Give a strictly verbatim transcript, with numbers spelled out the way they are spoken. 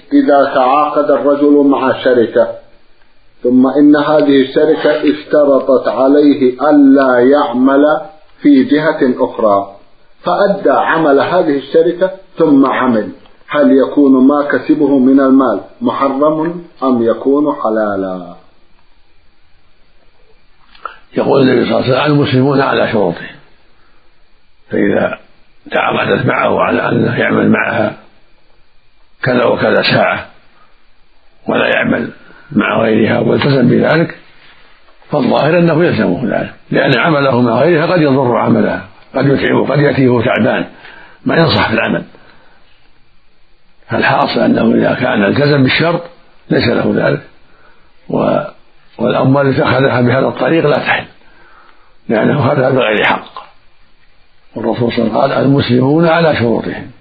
إذا تعاقد الرجل مع شركة ثم إن هذه الشركة اشترطت عليه ألا يعمل في جهة أخرى فأدى عمل هذه الشركة ثم عمل، هل يكون ما كسبه من المال محرم أم يكون حلالا؟ يقول النبي صلى الله عليه وسلم المسلمون على شروطهم، فإذا تعاقدت معه على أنه يعمل معها كذا وكذا ساعة ولا يعمل مع غيرها والتزم بذلك فالظاهر أنه يلزمه ذلك، لأن عمله مع غيرها قد يضر عملها، قد يتعبه، قد يأتيه تعبان ما ينصح في العمل. فالحاصل أنه إذا كان التزم بالشرط ليس له ذلك، والأموال التي أخذها بهذا الطريق لا تحل لأنه أخذها بغير حق. والرسول صلى الله عليه وسلم قال المسلمون على شروطهم،